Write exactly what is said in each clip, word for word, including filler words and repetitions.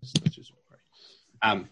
let's just um,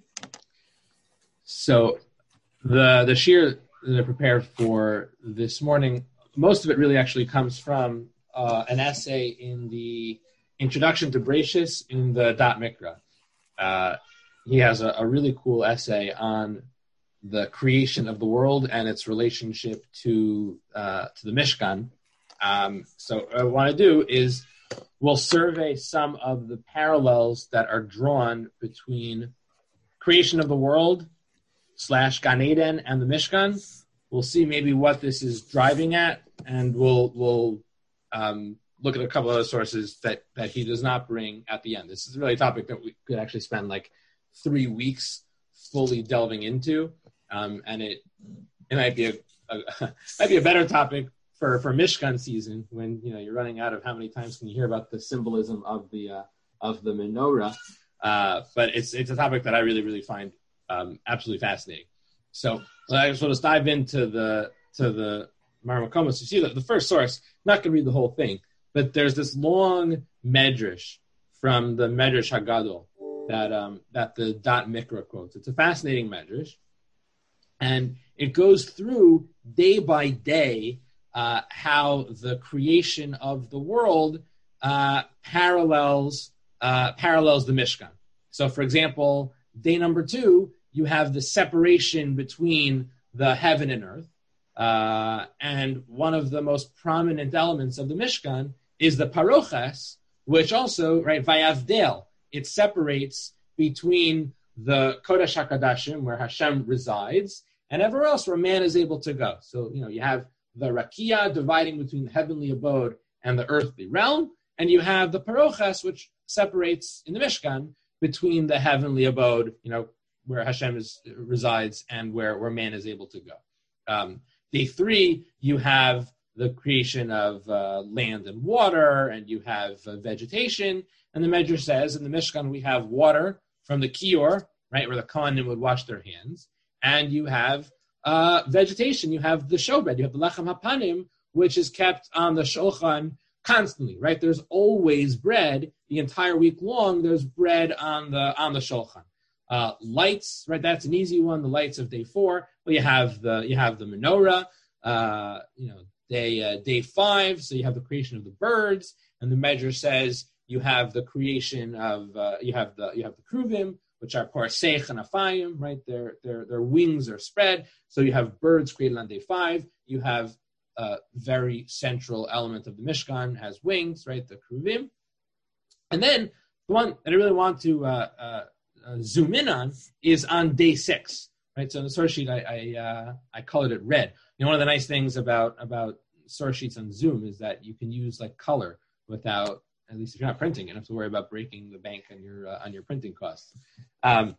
so the the shir that I prepared for this morning, most of it really actually comes from uh, an essay in the Introduction to Bereshis in the Da'at Mikra. Uh, he has a, a really cool essay on the creation of the world and its relationship to uh, to the Mishkan. Um, so what I want to do is we'll survey some of the parallels that are drawn between creation of the world slash Gan Eden and the Mishkan. We'll see maybe what this is driving at, and we'll we'll um, look at a couple other sources that, that he does not bring at the end. This is really a topic that we could actually spend like three weeks fully delving into, um, and it it might be a, a might be a better topic for, for Mishkan season when you know you're running out of how many times can you hear about the symbolism of the uh, of the menorah. Uh, but it's it's a topic that I really really find um, absolutely fascinating. So I just want to dive into the to the Mar Makomos. You see that the first source, I'm not going to read the whole thing, but there's this long medrash from the Medrash Hagadol that um, that the Da'at Mikra quotes. It's a fascinating medrash, and it goes through day by day uh, how the creation of the world uh, parallels uh, parallels the Mishkan. So, for example, day number two, you have the separation between the heaven and earth, uh, and one of the most prominent elements of the Mishkan is the paroches, which also, right, vayavdel, it separates between the Kodesh HaKodashim, where Hashem resides, and everywhere else where man is able to go. So, you know, you have the Rakia dividing between the heavenly abode and the earthly realm, and you have the paroches, which separates in the Mishkan between the heavenly abode, you know, where Hashem is, resides and where, where man is able to go. Um, day three, you have the creation of uh, land and water, and you have uh, vegetation. And the Medrash says, in the Mishkan, we have water from the Kior, right, where the Kohanim would wash their hands. And you have uh, vegetation. You have the showbread. You have the Lechem HaPanim, which is kept on the Shulchan constantly, right? There's always bread. The entire week long, there's bread on the on the Shulchan. Uh, lights, right? That's an easy one. The lights of day four. Well, you have the you have the menorah. Uh, you know, day uh, day five. So you have the creation of the birds, and the Medrash says you have the creation of uh, you have the you have the kruvim, which are parseich and afayim, right? Their their their wings are spread. So you have birds created on day five. You have a very central element of the Mishkan has wings, right? The kruvim, and then the one that I really want to uh, uh, uh, zoom in on is on day six, right? So in the source sheet, I I, uh, I colored it red. You know, one of the nice things about about source sheets on Zoom is that you can use like color without, at least if you're not printing, you don't have to worry about breaking the bank on your uh, on your printing costs. Um,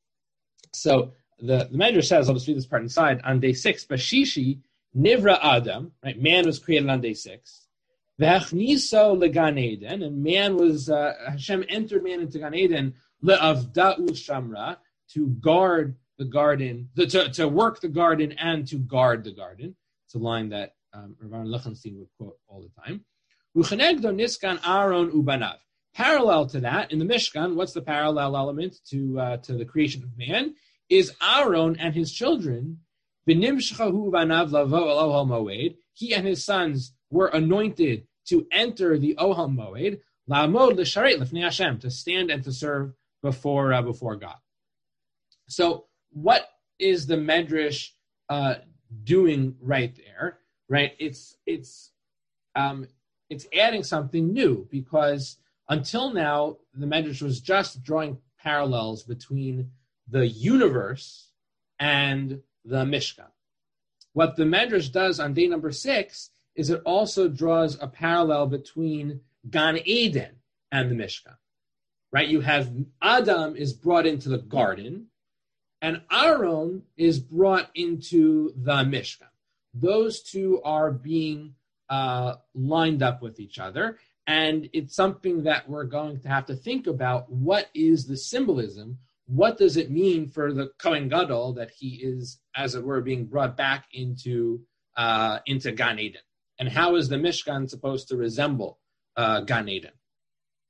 so the the Medrash says, I'll just read this part inside. On day six, Bashishi Nivra Adam, right? Man was created on day six. V'achniso legan Eden, and man was uh, Hashem entered man into Gan Eden le'avda'u shamra, to guard the garden, the, to to work the garden and to guard the garden. It's a line that um, Rav Lechenstein would quote all the time. Uchenegdo niskan Aaron ubanav. Parallel to that, in the Mishkan, what's the parallel element to uh, to the creation of man? Is Aaron and his children. V'nimshchahu ubanav lavo el ohel moed. He and his sons were anointed to enter the ohel moed. La'amod l'sharet lefnei Hashem, to stand and to serve before uh, before God. So, what is the Medrash uh, doing right there? Right, it's it's um, it's adding something new, because until now the Medrash was just drawing parallels between the universe and the Mishkan. What the Medrash does on day number six is it also draws a parallel between Gan Eden and the Mishkan. Right, you have Adam is brought into the garden, and Aaron is brought into the Mishkan. Those two are being uh, lined up with each other, and it's something that we're going to have to think about. What is the symbolism? What does it mean for the Kohen Gadol that he is, as it were, being brought back into uh, into Gan Eden? And how is the Mishkan supposed to resemble uh, Gan Eden?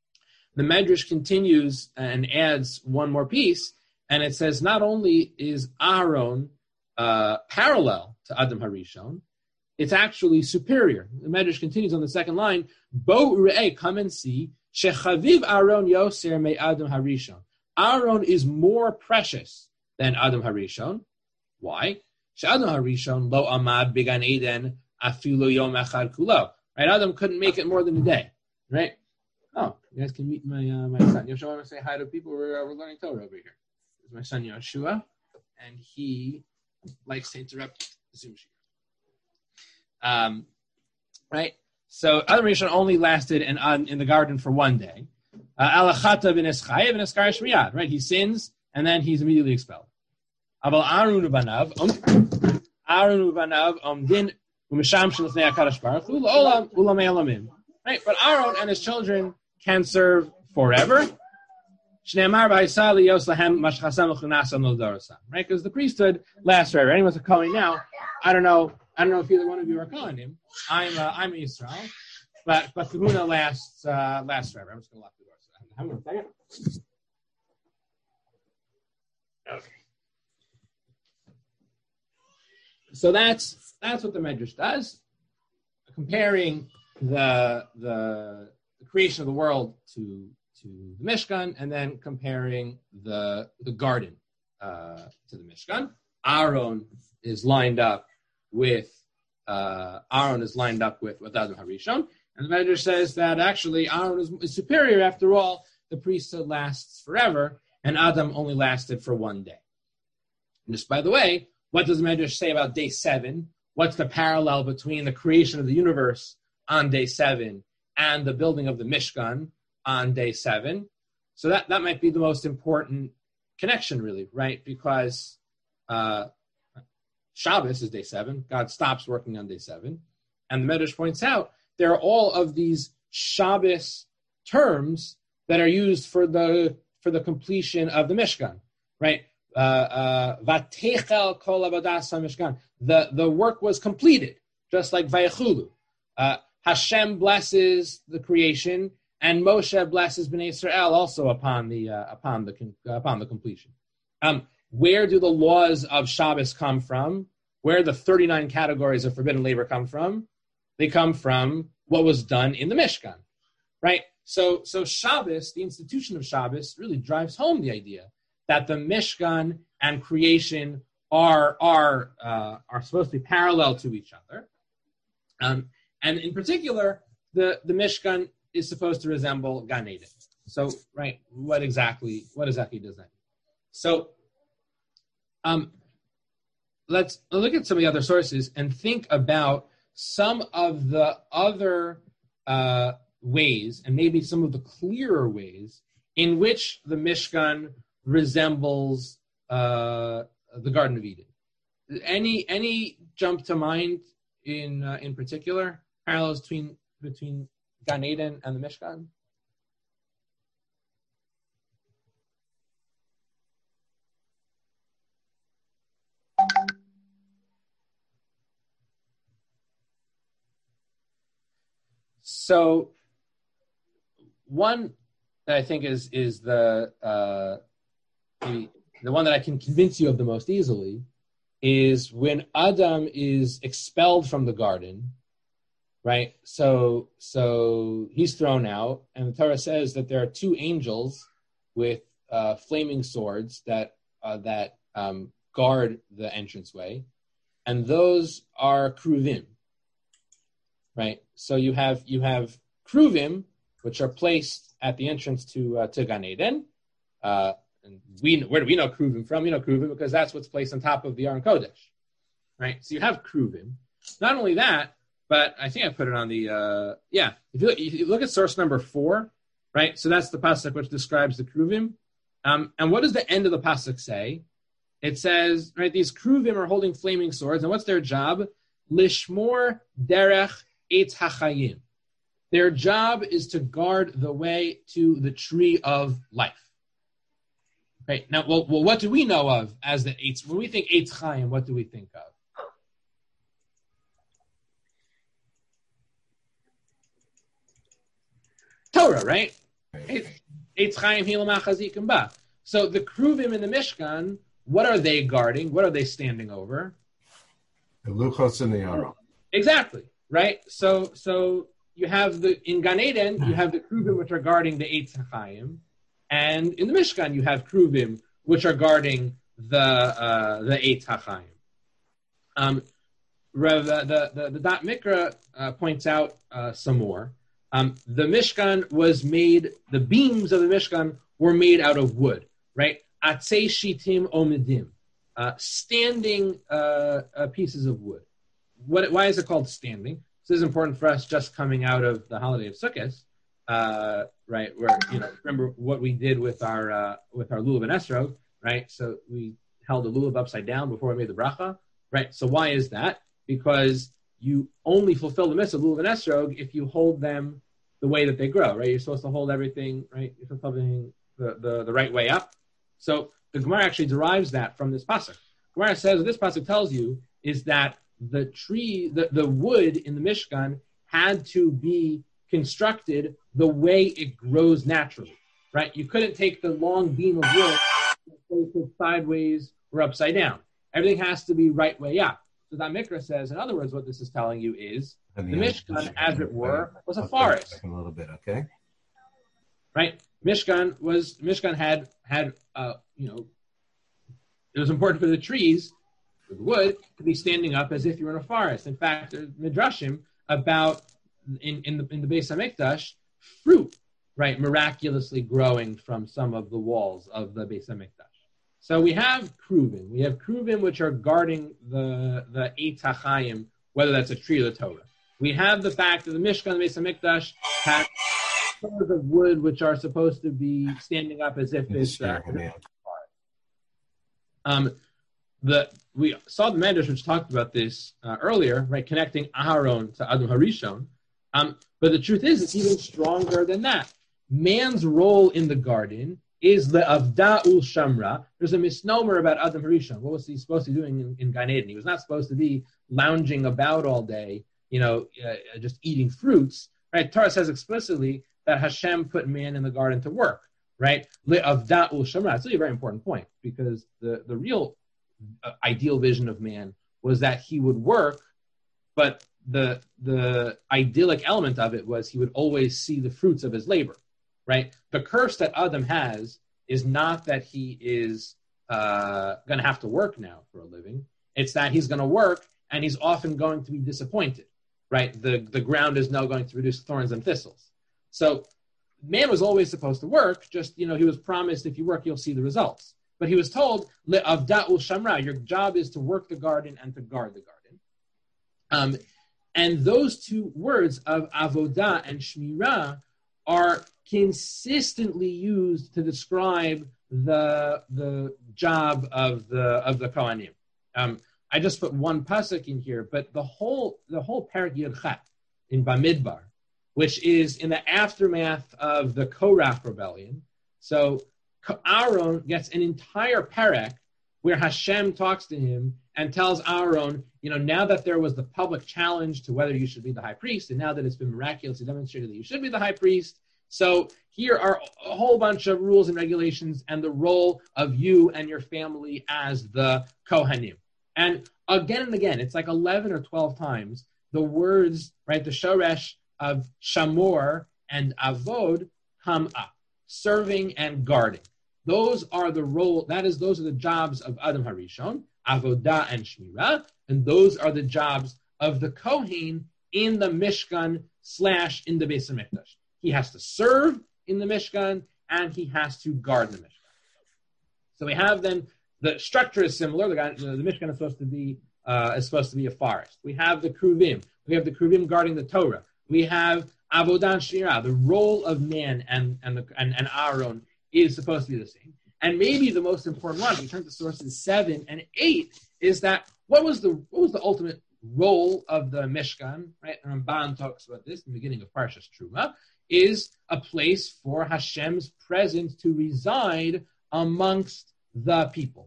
the Medrash continues and adds one more piece, and it says not only is Aaron uh, parallel to Adam Harishon, it's actually superior. The Medrash continues on the second line, Bo Ure'eh, come and see, Shechaviv Aaron Yoser me Adam Harishon. Aaron is more precious than Adam Harishon. Why? She'adam Harishon lo amad bigan eden afilu yom echad kulo. Right? Adam couldn't make it more than a day. Right? Oh, you guys can meet my uh, my son. Yoshua, want to say hi to people. We're, uh, we're learning Torah over here. This is my son Yoshua, and he likes to interrupt the Zoom sheet. Um, right? So Adam Harishon only lasted in, uh, in the garden for one day. Alachata b'nes chayev b'nes karish miyad. Right? He sins, and then he's immediately expelled. Aval Aaron ubanav, Aaron ubanav omdin umesham shelifnei HaKadosh Baruch Hu la'olam ulamei olamim. Right, but Aaron and his children can serve forever. Shneimar b'Yisrael liyos lahem mashchasam l'chunasam l'dorosam. Right, because the priesthood lasts forever. Anyone's calling now? I don't know. I don't know if either one of you are calling him. I'm uh, I'm Israel, but but Kahuna lasts uh, lasts forever. I'm just going to lock the door. So hang on a second. Okay. So that's that's what the Medrash does, comparing the, the the creation of the world to to the Mishkan, and then comparing the the garden uh, to the Mishkan. Aaron is lined up with uh, Aaron is lined up with with Adam Harishon, and the Medrash says that actually Aaron is, is superior. After all, the priesthood lasts forever, and Adam only lasted for one day. And just by the way, what does the Medrash say about day seven? What's the parallel between the creation of the universe on day seven and the building of the Mishkan on day seven? So that, that might be the most important connection, really, right? Because uh, Shabbos is day seven. God stops working on day seven. And the Medrash points out there are all of these Shabbos terms that are used for the for the completion of the Mishkan, right? Vatechel kol avodas hamishkan. The the work was completed, just like Vayechulu. Uh, Hashem blesses the creation, and Moshe blesses Bnei Israel also upon the uh, upon the uh, upon the completion. Um, where do the laws of Shabbos come from? Where the thirty-nine categories of forbidden labor come from? They come from what was done in the Mishkan, right? So so Shabbos, the institution of Shabbos, really drives home the idea that the Mishkan and creation are are uh, are supposed to be parallel to each other, um, and in particular, the, the Mishkan is supposed to resemble Gan Eden. So, right, what exactly what exactly does that mean? So, um, let's look at some of the other sources and think about some of the other uh, ways, and maybe some of the clearer ways in which the Mishkan resembles uh, the Garden of Eden. Any any jump to mind in uh, in particular parallels between between Gan Eden and the Mishkan? So one that I think is is the uh, the, the one that I can convince you of the most easily is when Adam is expelled from the garden, right? So so he's thrown out, and the Torah says that there are two angels with uh, flaming swords that uh, that um, guard the entranceway, and those are kruvim, right? So you have you have kruvim, which are placed at the entrance to uh, to Gan Eden. Uh, and we where do we know kruvim from? We know kruvim because that's what's placed on top of the Aron Kodesh, right? So you have kruvim. Not only that, but I think I put it on the uh, yeah. If you, look, if you look at source number four, right? So that's the pasuk which describes the kruvim. Um, and what does the end of the pasuk say? It says, right, these kruvim are holding flaming swords, and what's their job? Lishmor derech eitz hachayim. Their job is to guard the way to the tree of life. Right now, well, well, what do we know of as the eitz? When we think eitz chayim, what do we think of? Torah, right? Right. Eitz Chaim Hilam Achazikim Ba. So the Kruvim in the Mishkan, what are they guarding? What are they standing over? The Luchos and the Aron. Exactly, right? So so you have the, in Gan Eden, you have the Kruvim which are guarding the Eitz Chaim, and in the Mishkan you have Kruvim which are guarding the uh, the Eitz Chaim. Um, the, the, the, the Dot Mikra uh, points out uh, some more. Um, the Mishkan was made, the beams of the Mishkan were made out of wood, right? Atzei shitim omedim, uh, standing uh, uh, pieces of wood. What? Why is it called standing? This is important for us just coming out of the holiday of Sukkot, uh, right? Where, you know, remember what we did with our uh, with our lulav and esrog, right? So we held the lulav upside down before we made the bracha, right? So why is that? Because you only fulfill the mitzvah of lulav and esrog if you hold them the way that they grow, right? You're supposed to hold everything, right? You're supposed to hold everything the, the, the right way up. So the Gemara actually derives that from this pasuk. Gemara says what this pasuk tells you is that the tree, the, the wood in the Mishkan had to be constructed the way it grows naturally, right? You couldn't take the long beam of wood and place it sideways or upside down. Everything has to be right way up. So that Mikra says, in other words, what this is telling you is the Mishkan, as it were, was a forest. A little bit, okay. Right? Mishkan was Mishkan had had uh, you know, it was important for the trees, for the wood, to be standing up as if you were in a forest. In fact, there's midrashim about in in the in the Beis Hamikdash fruit, right, miraculously growing from some of the walls of the Beis Hamikdash. So we have Kruvim. We have Kruvim which are guarding the the Eitz HaChaim, whether that's a tree or the Torah. We have the fact that the Mishkan, the Beis Hamikdash, has pillars of wood which are supposed to be standing up as if it's uh, um, the we saw the Medrash which talked about this uh, earlier, right? Connecting Aharon to Adam Harishon. Um, but the truth is, it's even stronger than that. Man's role in the garden is the Avda ul Shamra. There's a misnomer about Adam Harishon. What was he supposed to be doing in, in Gan Eden? He was not supposed to be lounging about all day, you know, uh, just eating fruits. Right? Torah says explicitly that Hashem put man in the garden to work. Right? Le Avda ul Shamra. It's really a very important point because the the real uh, ideal vision of man was that he would work, but the the idyllic element of it was he would always see the fruits of his labor. Right? The curse that Adam has is not that he is uh, going to have to work now for a living. It's that he's going to work and he's often going to be disappointed. Right? The, the ground is now going to produce thorns and thistles. So man was always supposed to work, just, you know, he was promised if you work, you'll see the results. But he was told, Le'avda ul Shamra, your job is to work the garden and to guard the garden. Um, and those two words of avodah and shmirah are consistently used to describe the the job of the of the Kohanim. Um, I just put one pasuk in here, but the whole the whole parak Yud Chet in Bamidbar, which is in the aftermath of the Korach rebellion. So Aaron gets an entire parak where Hashem talks to him and tells Aaron, you know, now that there was the public challenge to whether you should be the high priest, and now that it's been miraculously demonstrated that you should be the high priest, so here are a whole bunch of rules and regulations and the role of you and your family as the Kohanim. And again and again, it's like eleven or twelve times, the words, right, the shoresh of shamor and avod come up, serving and guarding. Those are the role, that is, those are the jobs of Adam Harishon, avodah and shmirah, and those are the jobs of the Kohen in the Mishkan slash in the Beis Hamikdash. He has to serve in the Mishkan, and he has to guard the Mishkan. So we have then, the structure is similar. The, guy, the, the Mishkan is supposed to be uh, is supposed to be a forest. We have the Kruvim. We have the Kruvim guarding the Torah. We have Avodah and Shmirah. The role of man and and, the, and and Aaron is supposed to be the same. And maybe the most important one, we turn to sources seven and eight, is that what was the what was the ultimate role of the Mishkan? Right, and Ramban talks about this in the beginning of Parshas Truma. Is a place for Hashem's presence to reside amongst the people.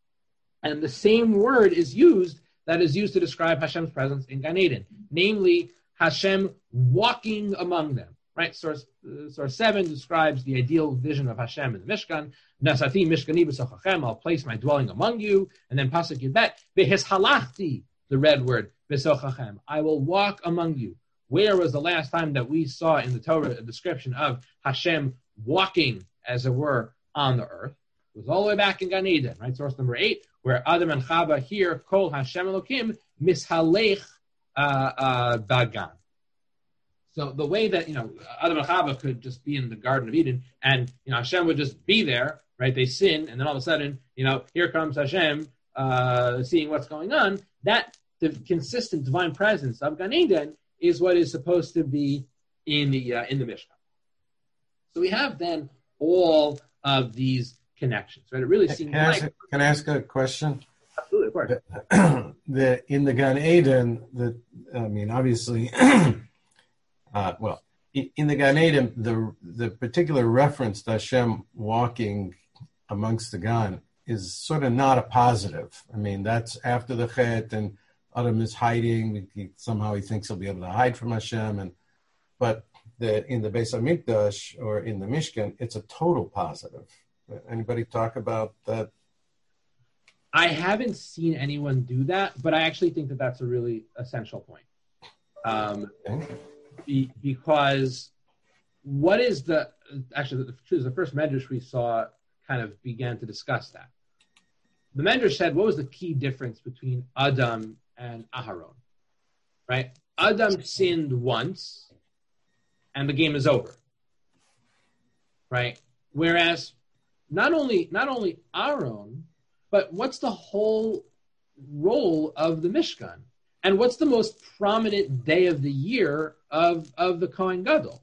And the same word is used that is used to describe Hashem's presence in Gan Eden, namely Hashem walking among them, right? Source uh, source seven describes the ideal vision of Hashem in the Mishkan. Nasati Mishkani b'sochachem, I'll place my dwelling among you. And then Pasuk Yudbet, v'his halachti, the red word, b'sochachem, I will walk among you. Where was the last time that we saw in the Torah a description of Hashem walking, as it were, on the earth? It was all the way back in Gan Eden, right? Source number eight, where Adam and Chava hear Kol Hashem Elokim mishalech uh, uh, bagan. So the way that, you know, Adam and Chava could just be in the Garden of Eden, and, you know, Hashem would just be there, right? They sin, and then all of a sudden, you know, here comes Hashem, uh, seeing what's going on. That the consistent divine presence of Gan Eden is what is supposed to be in the uh, in the Mishkan. So we have then all of these connections, right? It really seems can like... I ask, can I ask a question? Absolutely, of course. The, the, in the Gan Eden, the, I mean, obviously, uh, well, in the Gan Eden, the the particular reference to Hashem walking amongst the Gan is sort of not a positive. I mean, that's after the Chet, and Adam is hiding. He, somehow he thinks he'll be able to hide from Hashem. And but the, in the Beis HaMikdash or in the Mishkan, it's a total positive. Anybody talk about that? I haven't seen anyone do that, but I actually think that that's a really essential point. Um, okay. be, because what is the, actually, the truth is the first Medrash we saw kind of began to discuss that. The Medrash said, what was the key difference between Adam and Aharon, right? Adam sinned once, and the game is over, right? Whereas not only not only Aaron, but what's the whole role of the Mishkan, and what's the most prominent day of the year of of the Kohen Gadol?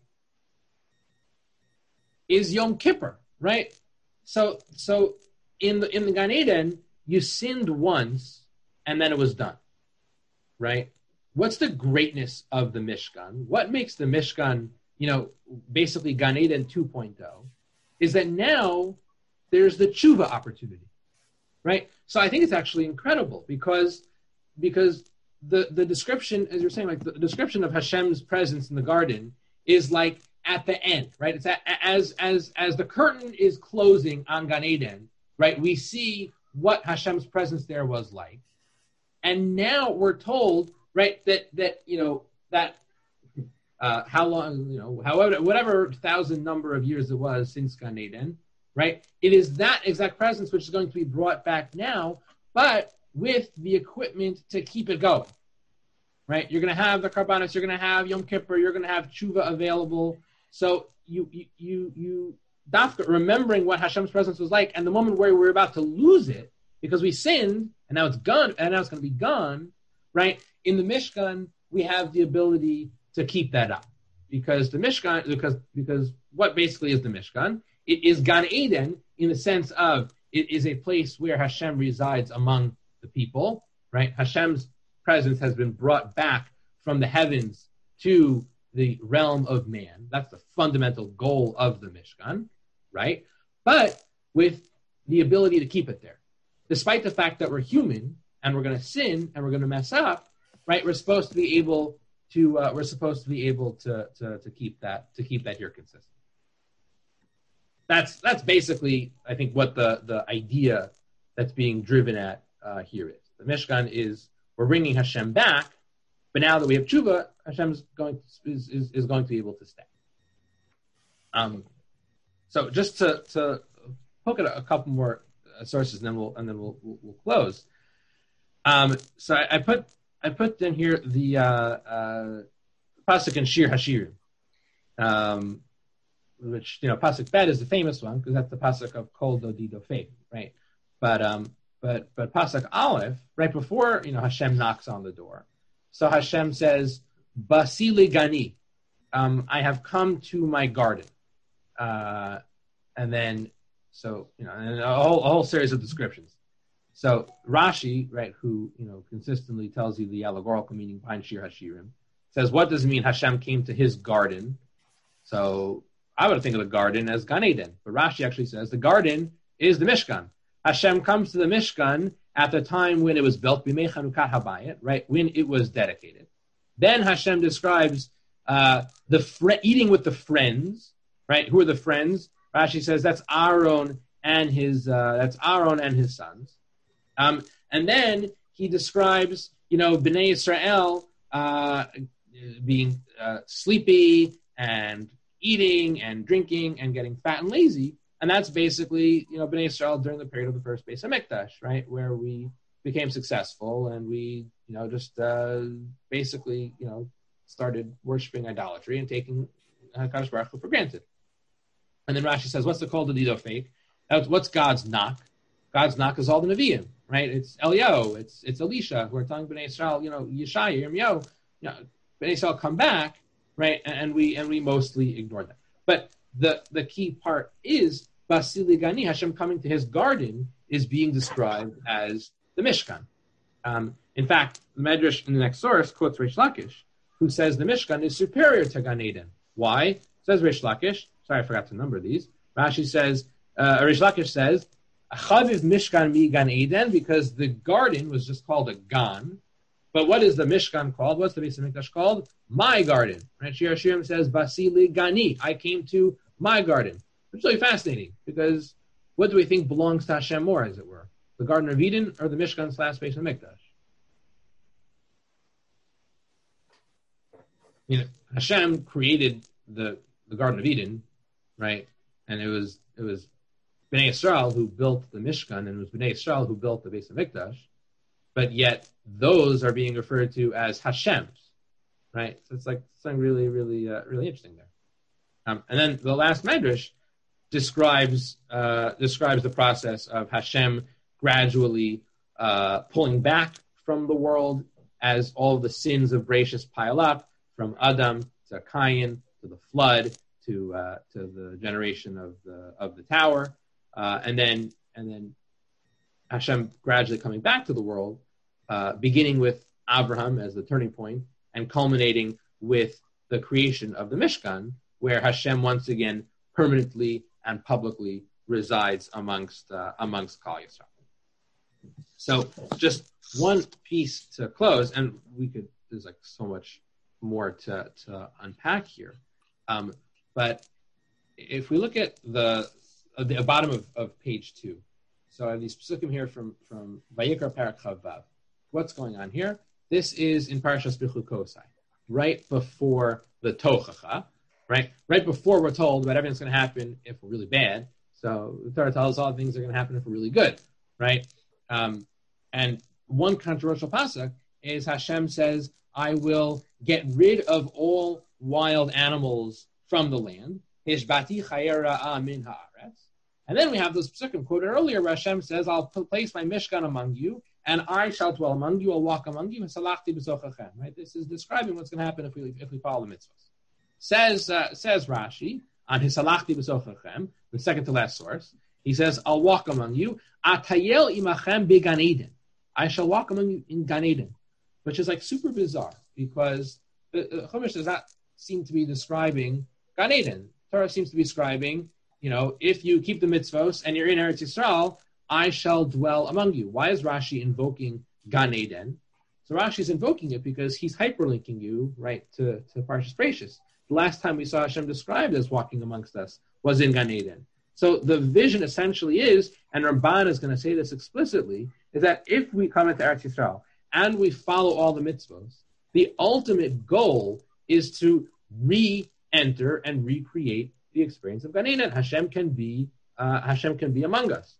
Is Yom Kippur, right? So so in the in the Gan Eden, you sinned once, and then it was done. Right? What's the greatness of the Mishkan? What makes the Mishkan, you know, basically Gan Eden two point oh, is that now there's the tshuva opportunity, right? So I think it's actually incredible because because the, the description, as you're saying, like the description of Hashem's presence in the garden is like at the end, right? It's at, as as as the curtain is closing on Gan Eden, right? We see what Hashem's presence there was like. And now we're told, right, that, that you know, that uh, how long, you know, however, whatever thousand number of years it was since Gan Eden, right, it is that exact presence which is going to be brought back now, but with the equipment to keep it going, right? You're going to have the Karbanos, you're going to have Yom Kippur, you're going to have Tshuva available. So you, you, you, you Dafka, remembering what Hashem's presence was like, and the moment where we're about to lose it, because we sinned, and now it's gone, and now it's going to be gone, right? In the Mishkan, we have the ability to keep that up, because the Mishkan, because because what basically is the Mishkan? It is Gan Eden in the sense of it is a place where Hashem resides among the people, right? Hashem's presence has been brought back from the heavens to the realm of man. That's the fundamental goal of the Mishkan, right? But with the ability to keep it there. Despite the fact that we're human and we're going to sin and we're going to mess up, right? We're supposed to be able to uh, we're supposed to be able to, to to keep that to keep that here consistent. That's that's basically, I think, what the the idea that's being driven at uh, here is. The Mishkan is we're bringing Hashem back, but now that we have tshuva, Hashem's going to, is, is is going to be able to stay. Um, so just to to poke at a, a couple more sources, and then we'll and then we'll we'll, we'll close. Um, so I, I put I put in here the uh, uh, pasuk in Shir Hashirim, um, which you know pasuk Bet is the famous one because that's the pasuk of Kol Dodi Dofei, right? But um, but but pasuk Aleph, right before you know Hashem knocks on the door, so Hashem says, "Basili Gani, um, I have come to my garden," uh, and then. So, you know, and a whole, a whole series of descriptions. So Rashi, right, who, you know, consistently tells you the allegorical meaning behind Shir Hashirim, says, what does it mean Hashem came to his garden? So I would think of the garden as Gan Eden. But Rashi actually says the garden is the Mishkan. Hashem comes to the Mishkan at the time when it was built, Bimei Chanukat Habayit, right, when it was dedicated. Then Hashem describes uh, the fr- eating with the friends, right? Who are the friends? Rashi says that's Aaron and his uh, that's Aaron and his sons. Um, and then he describes, you know, Bnei Israel uh, being uh, sleepy and eating and drinking and getting fat and lazy. And that's basically, you know, Bnei Israel during the period of the first Beis HaMikdash, right, where we became successful and we, you know, just uh, basically, you know, started worshiping idolatry and taking HaKadosh Baruch Hu for granted. And then Rashi says, what's the call to Dido fake? What's God's knock? God's knock is all the Nevi'im, right? It's Eliyahu, it's it's Elisha, who are telling Bnei Israel, you know, Yeshaya, Yirmiyahu, you know, Bnei Israel come back, right? And, and we and we mostly ignore them. But the the key part is Basili Gani, Hashem coming to his garden, is being described as the Mishkan. Um, in fact, the Medrash in the next source quotes Reish Lakish, who says the Mishkan is superior to Gan Eden. Why? Says Reish Lakish. Sorry, I forgot to number these. Rashi says, uh, Reish Lakish says, Chaviv Mishkan mi Gan Eden, because the garden was just called a Gan. But what is the Mishkan called? What's the Beis HaMikdash called? My garden. Right? Shir Hashirim says, Basili Gani. I came to my garden. It's really fascinating, because what do we think belongs to Hashem more, as it were? The Garden of Eden or the Mishkan slash Beis HaMikdash? You know, Hashem created the, the Garden of Eden, right? And it was it was Bnei Israel who built the Mishkan, and it was Bnei Israel who built the Beis HaMikdash. But yet those are being referred to as Hashem's, right? So it's like something really, really, uh, really interesting there. Um, and then the last Medrash describes uh, describes the process of Hashem gradually uh, pulling back from the world as all the sins of Bereshis pile up, from Adam to Cain to the flood to uh, to the generation of the of the tower, uh, and then and then Hashem gradually coming back to the world, uh, beginning with Abraham as the turning point, and culminating with the creation of the Mishkan, where Hashem once again permanently and publicly resides amongst uh, amongst Kal Yisrael. So, just one piece to close, and we could. There's like so much more to to unpack here, um, but if we look at the uh, the bottom of, of page two. So I have these psukim here from, from Vayikra Parak Chavav. What's going on here? This is in Parashas Bechukosai, right before the Tochacha, right? Right before we're told about everything's going to happen if we're really bad. So the Torah tells us all things are going to happen if we're really good, right? Um, and one controversial pasuk is Hashem says, I will get rid of all wild animals from the land. Hishbati chayera min haaretz. And then we have this psukim quoted earlier where Hashem says, I'll place my Mishkan among you, and I shall dwell among you, I'll walk among you, right? This is describing what's going to happen if we if we follow the mitzvahs. Says uh, says Rashi, on his Hisalachti b'sochachem, the second to last source, he says, I'll walk among you, Atayel imachem began Eden. I shall walk among you in Gan Eden, which is like super bizarre, because the, the Chumash does not seem to be describing Gan Eden. Torah seems to be describing, you know, if you keep the mitzvos and you're in Eretz Yisrael, I shall dwell among you. Why is Rashi invoking Gan Eden? So Rashi is invoking it because he's hyperlinking you, right, to, to Parshas Bereshis. The last time we saw Hashem described as walking amongst us was in Gan Eden. So the vision essentially is, and Ramban is going to say this explicitly, is that if we come into Eretz Yisrael and we follow all the mitzvos, the ultimate goal is to re-enter and recreate the experience of Gan Eden. Hashem can be uh, Hashem can be among us.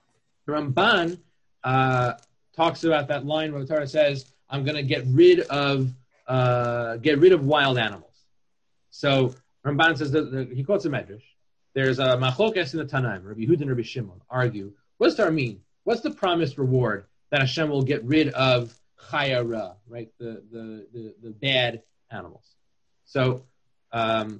Ramban uh, talks about that line where the Torah says, "I'm going to get rid of uh, get rid of wild animals." So Ramban says that the, he quotes a medrash. There's a machlokas in the Tanaim. Rabbi Yehuda and Rabbi Shimon argue. What does Torah mean? What's the promised reward that Hashem will get rid of chayara, right? The the the, the bad animals. So. Um,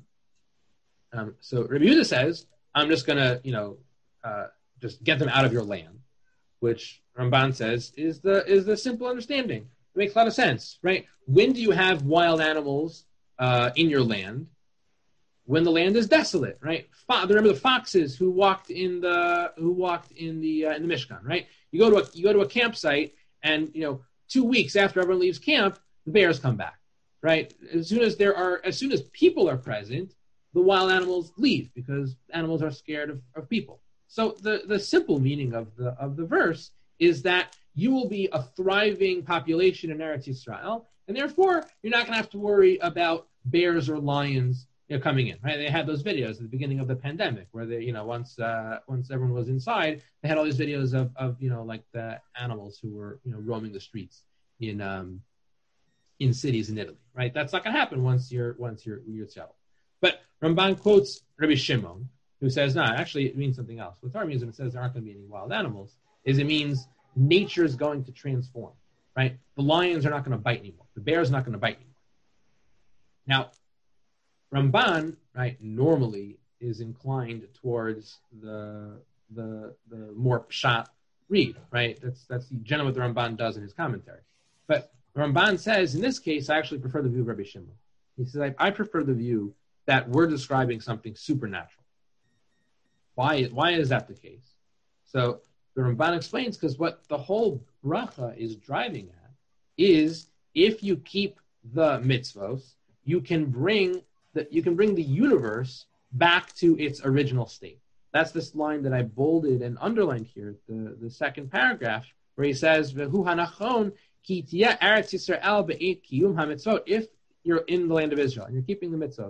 Um, so Rabbi Yehuda says, I'm just going to, you know, uh, just get them out of your land, which Ramban says is the is the simple understanding. It makes a lot of sense, right? When do you have wild animals uh, in your land? When the land is desolate, right? Fo- remember the foxes who walked in the who walked in the uh, in the Mishkan, right? You go to a you go to a campsite, and you know, two weeks after everyone leaves camp, the bears come back, right? As soon as there are, as soon as people are present, the wild animals leave because animals are scared of, of people. So the, the simple meaning of the of the verse is that you will be a thriving population in Eretz Yisrael, and therefore you're not going to have to worry about bears or lions, you know, coming in. Right? They had those videos at the beginning of the pandemic where they, you know, once uh, once everyone was inside, they had all these videos of, of you know like the animals who were you know roaming the streets in um, in cities in Italy. Right? That's not going to happen once you're once you're you're settled. But Ramban quotes Rabbi Shimon, who says, no, actually it means something else. What Torah means when it says there aren't going to be any wild animals is it means nature is going to transform, right? The lions are not going to bite anymore. The bear is not going to bite anymore. Now, Ramban, right, normally is inclined towards the the the more pshat read, right? That's that's generally what the Ramban does in his commentary. But Ramban says, in this case, I actually prefer the view of Rabbi Shimon. He says, I, I prefer the view that we're describing something supernatural. Why, why is that the case? So the Ramban explains because what the whole bracha is driving at is if you keep the mitzvos, you can bring the, you can bring the universe back to its original state. That's this line that I bolded and underlined here, the, the second paragraph, where he says, V'hu hanachon ki tiyeh eretz Yisrael be'et kiyum hamitzvot. If you're in the land of Israel and you're keeping the mitzvos,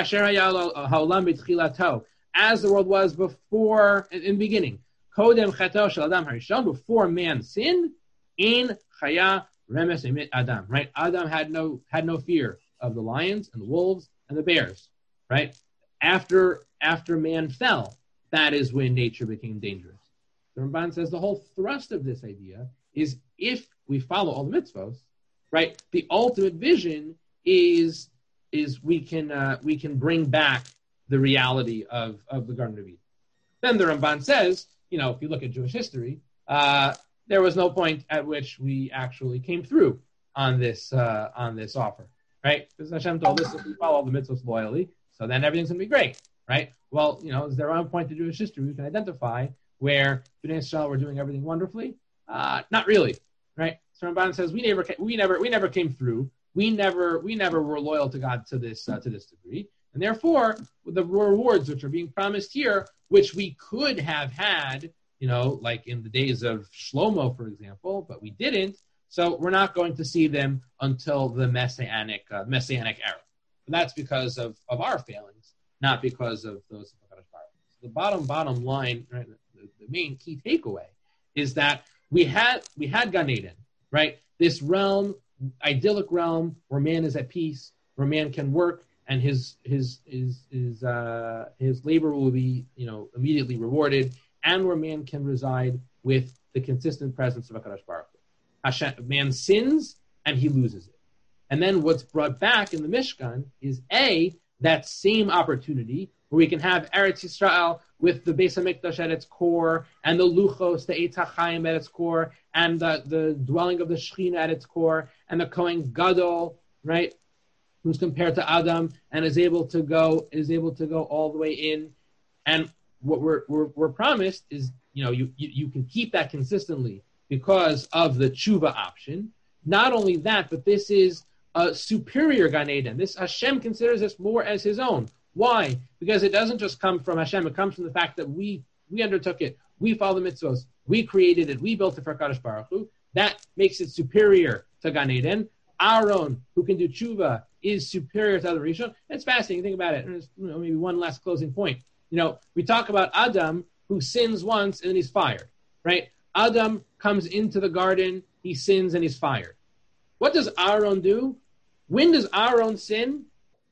as the world was before, in the beginning, kodem chato shel adam harishon, before man sinned, in chaya remes emit adam, right? Adam had no had no fear of the lions and the wolves and the bears, right? After after man fell, that is when nature became dangerous. The Ramban says the whole thrust of this idea is if we follow all the mitzvos, right? The ultimate vision is is we can uh, we can bring back the reality of, of the Garden of Eden. Then the Ramban says, you know, if you look at Jewish history, uh, there was no point at which we actually came through on this uh, on this offer, right? Because Hashem told us if we follow all the mitzvahs loyally, so then everything's going to be great, right? Well, you know, is there one point in Jewish history we can identify where Bnei Israel were doing everything wonderfully? Uh, not really, right? So Ramban says we never we never we never came through. We never we never were loyal to God to this uh, to this degree. And therefore, the rewards which are being promised here, which we could have had, you know, like in the days of Shlomo, for example, but we didn't. So we're not going to see them until the Messianic uh, Messianic era. And that's because of, of our failings, not because of those of HaKadosh Baruch Hu. So the bottom bottom line, right, the, the main key takeaway is that we had we had Gan Eden, right? This realm, idyllic realm where man is at peace, where man can work. And his his his his uh, his labor will be, you know, immediately rewarded, and where man can reside with the consistent presence of HaKadosh Baruch Hu. Hashem, man sins and he loses it, and then what's brought back in the Mishkan is a that same opportunity where we can have Eretz Yisrael with the Beis Hamikdash at its core, and the Luchos, the Eitz HaChaim at its core, and the, the dwelling of the Shechina at its core, and the Kohen Gadol, right? Who's compared to Adam and is able to go is able to go all the way in, and what we're we're, we're promised is, you know, you, you you can keep that consistently because of the tshuva option. Not only that, but this is a superior Gan Eden. This Hashem considers this more as His own. Why? Because it doesn't just come from Hashem; it comes from the fact that we we undertook it, we follow the mitzvos, we created it, we built it for Kadosh Baruch Hu. That makes it superior to Gan Eden. Aaron, who can do tshuva, is superior to other Rishon. It's fascinating. Think about it. And there's, you know, maybe one last closing point. You know, we talk about Adam, who sins once and then he's fired, right? Adam comes into the garden, he sins and he's fired. What does Aaron do? When does Aaron sin?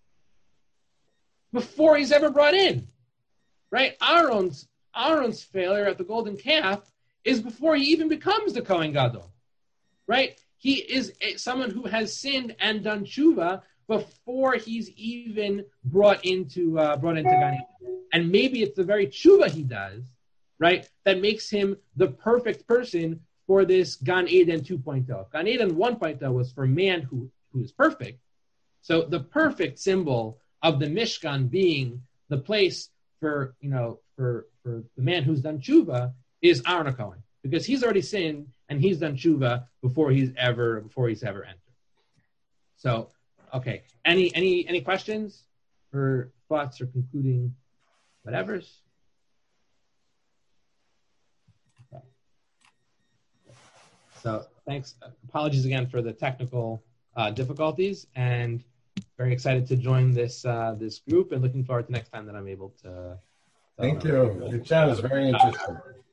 Before he's ever brought in, right? Aaron's Aaron's failure at the golden calf is before he even becomes the Kohen Gadol, right? He is a, someone who has sinned and done tshuva before he's even brought into uh, brought into Gan Eden. And maybe it's the very tshuva he does, right, that makes him the perfect person for this Gan Eden two point oh. Gan Eden one point oh was for man who, who is perfect. So the perfect symbol of the Mishkan being the place for, you know, for, for the man who's done tshuva is Aaron HaKohen, because he's already sinned and he's done tshuva before he's ever before he's ever entered. So Okay. Any any any questions or thoughts or concluding whatevers? Okay. So thanks. Apologies again for the technical uh, difficulties, and very excited to join this uh, this group, and looking forward to next time that I'm able to. Thank you. Your chat is very interesting.